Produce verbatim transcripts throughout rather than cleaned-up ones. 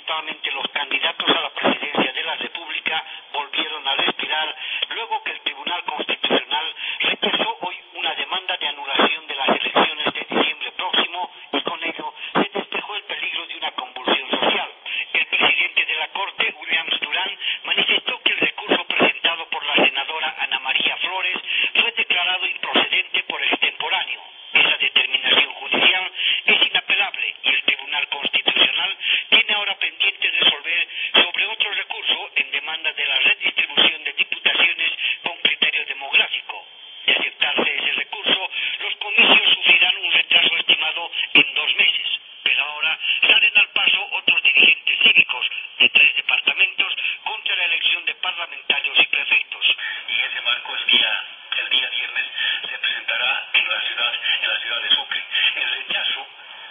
Desafortunadamente, los candidatos a la presidencia de la República volvieron a respirar luego que el Tribunal Constitucional rechazó hoy una demanda de anulación de las elecciones de diciembre próximo y con ello se despejó el peligro de una convulsión social. El presidente de la Corte, Williams Durán, manifestó que el recurso presentado por la senadora Ana María Flores fue declarado improcedente por extemporáneo. Esa determinación judicial es inapelable y el Tribunal Constitucional tiene ahora pendiente resolver sobre otro recurso en demanda de la redistribución de diputaciones con criterio demográfico. De aceptarse ese recurso, los comicios sufrirán un retraso estimado en dos meses. Pero ahora salen al paso otros dirigentes cívicos de tres departamentos contra la elección de parlamentarios y prefectos. Y ese marco el día, el día viernes se presentará en la ciudad, en la ciudad de Sucre. El rechazo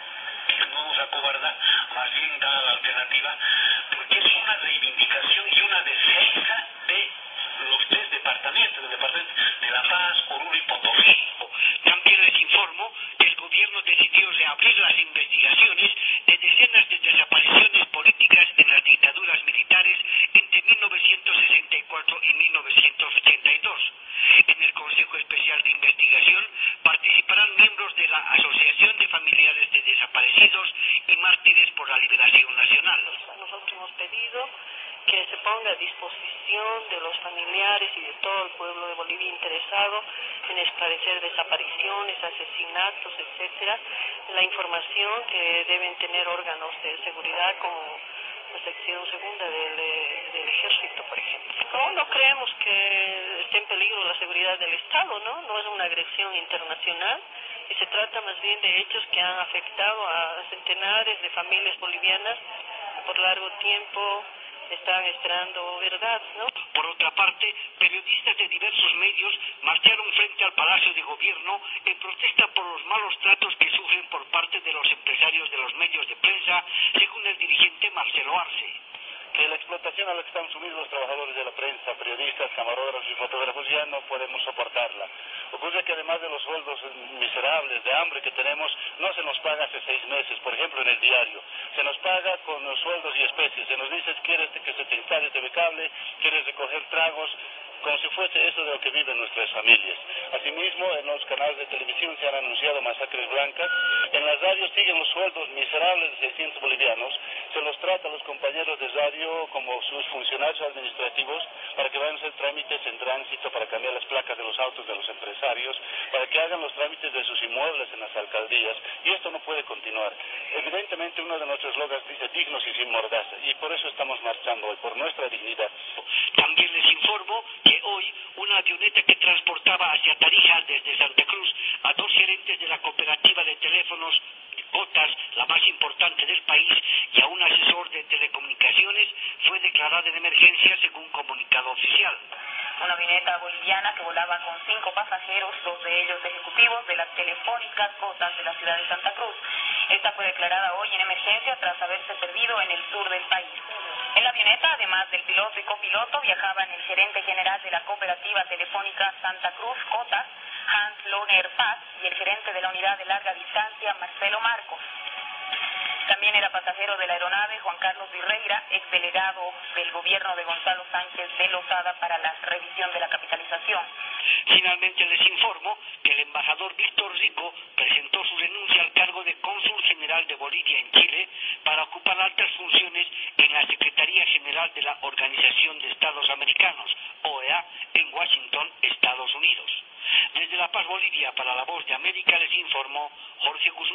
no se acobarda, más bien da la alternativa, porque es una reivindicación y una defensa de los tres departamentos, del departamento de La Paz, Oruro y Potosí. También les informo que el gobierno decidió reabrir las investigaciones de decenas de desapariciones políticas en las dictaduras militares entre mil novecientos sesenta y cuatro y mil novecientos ochenta y dos. En el Consejo Especial de Investigación participarán miembros de la Asociación de Familiares de Desaparecidos y Mártires por la Liberación Nacional. Nosotros hemos pedido que se ponga a disposición de los familiares y de todo el pueblo de Bolivia interesado en esclarecer desapariciones, asesinatos, etcétera, la información que deben tener órganos de seguridad como la sección segunda del, del ejército, por ejemplo. No, no creemos que esté en peligro la seguridad del Estado, ¿no? No es una agresión internacional y se trata más bien de hechos que han afectado a centenares de familias bolivianas que por largo tiempo están esperando verdad, ¿no? Por otra parte, periodistas de diversos medios marcharon frente al Palacio de Gobierno en protesta por los malos tratos que sufren por parte de los empresarios de los medios de prensa, según el dirigente Marcelo Arce. Que la explotación a la que están sumidos los trabajadores de la prensa, periodistas, camarógrafos y fotógrafos ya no podemos soportarla. Ocurre que además de los sueldos miserables de hambre que tenemos, no se nos paga hace seis meses, por ejemplo en el diario. Se nos paga con los sueldos y especies. Se nos dice, quieres que se te instale T V cable, quieres recoger tragos, como si fuese eso de lo que viven nuestras familias. Asimismo, en los canales de televisión se han anunciado masacres blancas. En las radios siguen los sueldos miserables de seiscientos bolivianos. Se los trata a los compañeros de radio como sus funcionarios administrativos para que vayan a hacer trámites en tránsito, para cambiar las placas de los autos de los empresarios, para que hagan los trámites de sus inmuebles en las alcaldías. Y esto no puede continuar. Evidentemente, uno de nuestros eslogans dice dignos y sin mordaza. Y por eso estamos marchando hoy, por nuestra dignidad. También les informo que hoy una avioneta que transportaba hacia Tarija desde Santa Cruz a dos gerentes de la cooperativa de teléfonos Cotas, la más importante del país, y a un asesor de telecomunicaciones fue declarada en emergencia según comunicado oficial. Una avioneta boliviana que volaba con cinco pasajeros, dos de ellos ejecutivos de las telefónicas Cotas de la ciudad de Santa Cruz. Esta fue declarada hoy en emergencia tras haberse perdido en el sur del país. En la avioneta, además del piloto y copiloto, viajaban el gerente general de la cooperativa telefónica Santa Cruz Cotas, Hans Lohner Paz, y el gerente de la unidad de larga distancia, Marcelo Marcos. También era pasajero de la aeronave Juan Carlos Virreira, exdelegado del gobierno de Gonzalo Sánchez de Lozada para la revisión de la capitalización. Finalmente les informo que el embajador Víctor Rico presentó su renuncia al cargo de cónsul general de Bolivia en Chile para ocupar altas funciones en la Secretaría General de la Organización de Estados Americanos, O E A, en Washington, Estados Unidos. Desde La Paz, Bolivia, para La Voz de América les informó Jorge Guzmán.